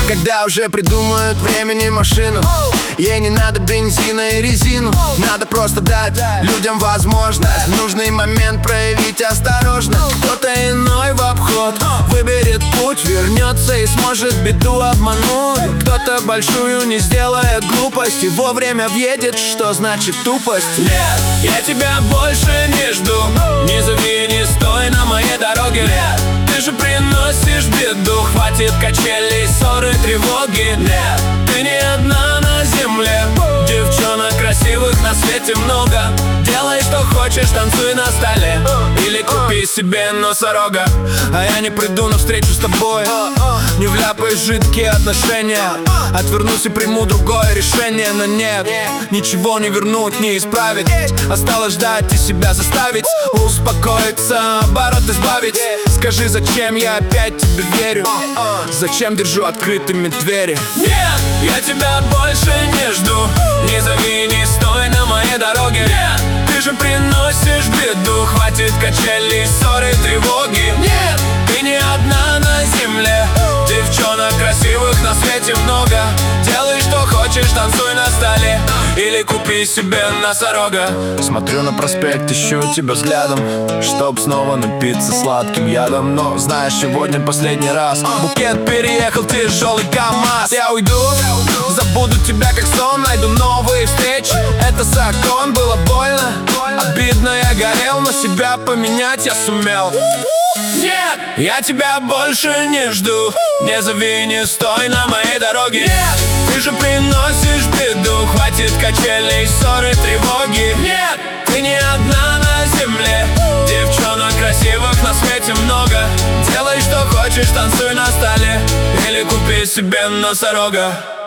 Когда уже придумают времени машину, ей не надо бензина и резину. Надо просто дать людям возможность в нужный момент проявить осторожность. Кто-то иной в обход выберет путь, вернется и сможет беду обмануть. Кто-то большую не сделает глупость и вовремя въедет, что значит тупость. Нет, я тебя больше не жду. Не зови, не стой на моей дороге. Нет, ты же приносишь беду. Хватит качелей, ссоры, тревоги. Нет, ты не одна на земле. Девчонок красивых на свете много. Делай, что хочешь, танцуй на столе. Или купи себе носорога. А я не приду навстречу с тобой, не вляпаюсь в жидкие отношения. Отвернусь и приму другое решение. Но нет, ничего не вернуть, не исправить. Осталось ждать и себя заставить успокоиться, оборот избавить. Скажи, зачем я опять тебе верю? Зачем держу открытыми двери? Нет, я тебя больше не жду. Не зови, не стой на моей дороге. Нет, ты же приносишь беду. Хватит качелей, ссоры, тревоги. Нет, ты не одна на земле. Девчонок красивых на свете много. Делай, что хочешь, танцуй на столе. Или купи себе носорога. Смотрю на проспект, ищу тебя взглядом, чтоб снова напиться сладким ядом. Но знаешь, сегодня последний раз. Букет переехал, тяжелый КамАЗ. Я уйду, забуду тебя как сон. Найду новые встречи, это закон. Было больно, обидно, я горел, но себя поменять я сумел. Нет, я тебя больше не жду. Не зови, не стой на моей дороге. Нет, ты же приносишь беду. Хватит качелей, ссоры, тревоги. Нет, ты не одна на земле. Девчонок красивых на свете много. Делай, что хочешь, танцуй на столе. Или купи себе носорога.